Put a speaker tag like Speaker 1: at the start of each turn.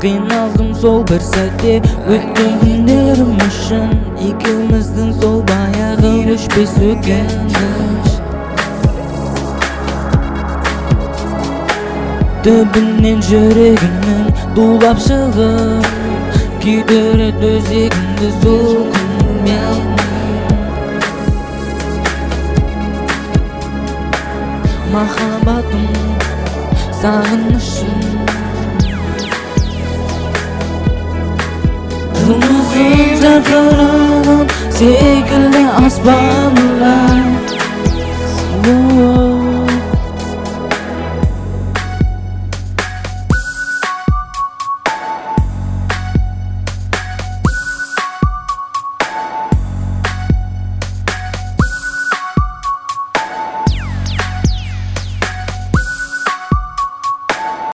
Speaker 1: Qiyналдым сол бір сәтте өткен күндерім үшін екеуміздің сол баяғы өшпес өкініш түбінен жүрегімнің дулап шығып күйдіреді өзегімді сол күнмен махаббатым сағынышым Kırmızı жарқыраған секілді аспан